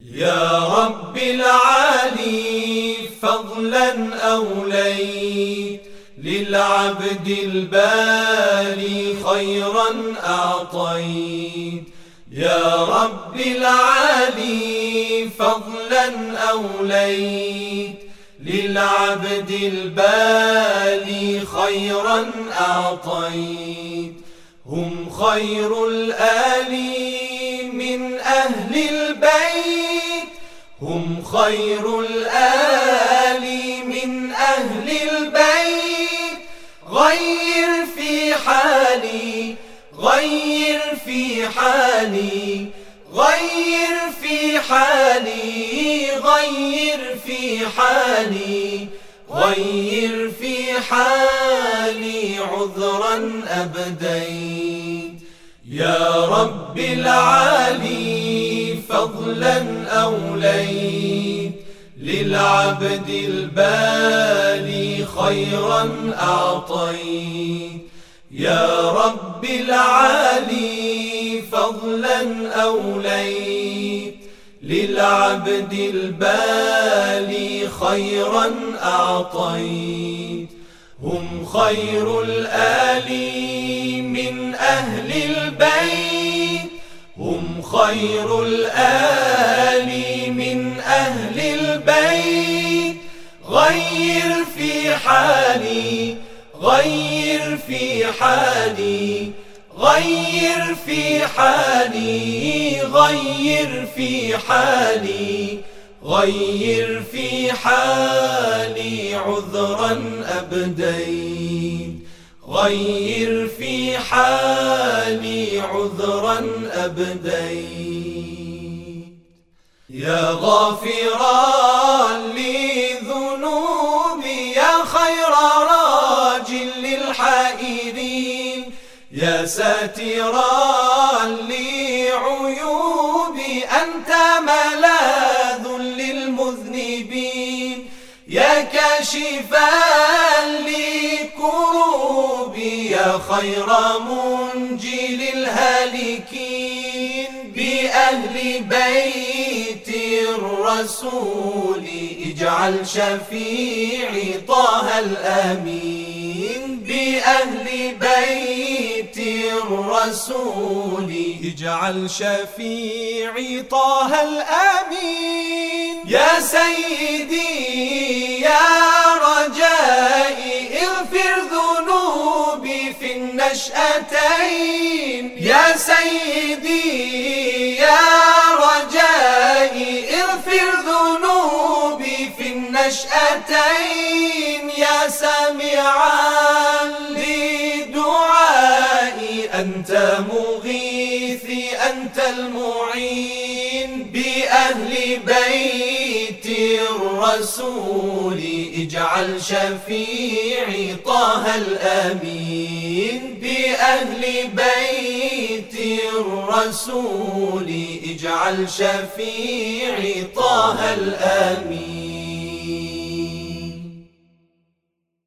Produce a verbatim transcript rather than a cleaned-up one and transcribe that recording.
يا رب العالي فضلا أوليت للعبد البالي خيرا أعطيت. يا رب العالي فضلا أوليت للعبد البالي خيرا أعطيت. هم خير الآل من أهل البيت، هم خير الآل من أهل البيت. غير في حالي غير في حالي غير في حالي غير في حالي غير في حالي عذرا أبديت. يا رب العالي فضلا أوليت للعبد البالي خيرا أعطيت. يا رب العالي فضلا أوليت للعبد البالي خيرا أعطيت. هم خير الآل من أهل البيت، هم خير الآل من أهل البيت. غير في حالي غير في حالي غير في حالي غير في حالي غير في حالي عذرا أبديت. غير في حالي عذرا أبديت. يا غافرا لذنوبي يا خير راج للحائرين. يا ساترا لعيوبي أنت ملاذ للمذنبين. يا كاشفا لكروبي يا خير منجي للهالكين. بأهل بيت الرسول اجعل شفيعي طه الأمين. بأهل بيت الرسول اجعل شفيعي طه الأمين. يا سيدي يا رجائي اغفر ذنوبي في النشأتين. يا سيدي يا رجائي اغفر ذنوبي في النشأتين. يا سامعا لدعائي أنت مغيثي أنت المعين. بأهل بيت الرسول اجعل شفيعي طه الأمين. بأهل بيت الرسول اجعل شفيعي طه الأمين.